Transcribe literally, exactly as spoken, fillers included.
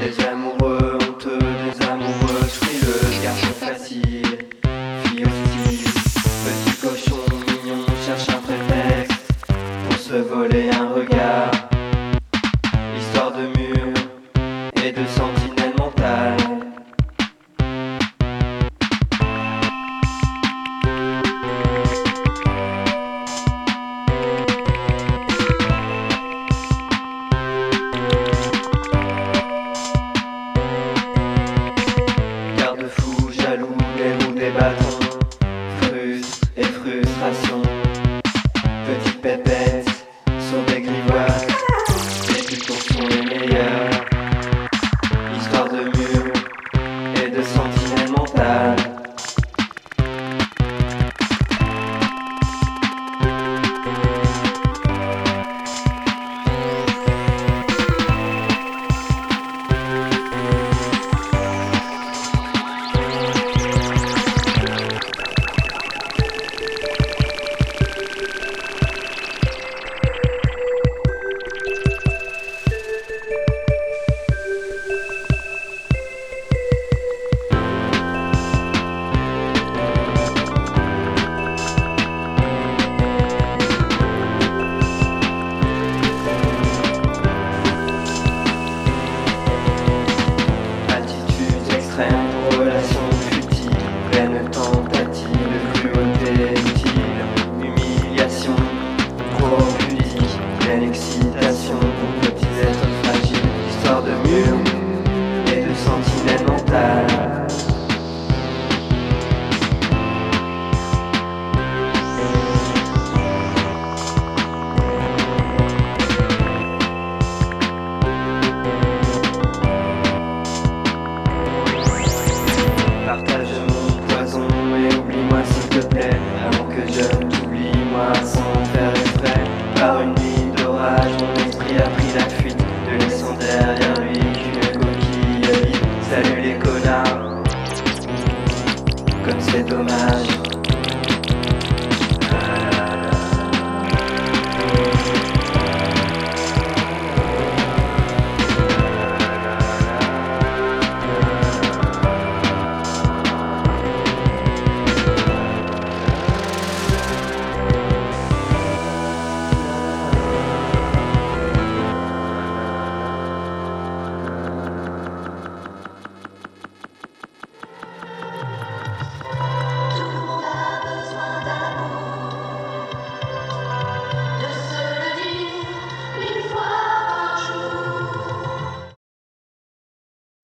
Des amoureux honteux, des amoureuses frileuses, garçons faciles, filles hostiles. Petit cochon mignon cherche un prétexte pour se voler un regard. Histoire de mur et de sentinelle mentale. Garde-fou, jaloux, des roues, des bâtons, frustre et frustration. Petite pépette sur des grivoises, les plus courts sont les meilleurs. Histoire de mur et de sentinelle mentale. Relations futiles, pleine tentative de cruauté utile, humiliation, trop pudique, pleine excitation pour petits êtres fragiles, histoire de mur et de sentinelle mentale. Partage mon poison et oublie-moi s'il te plaît, avant que je t'oublie moi sans faire exprès. Par une nuit d'orage, mon esprit a pris la fuite, te laissant derrière lui qu'une coquille vide. Salut les connards, comme c'est dommage.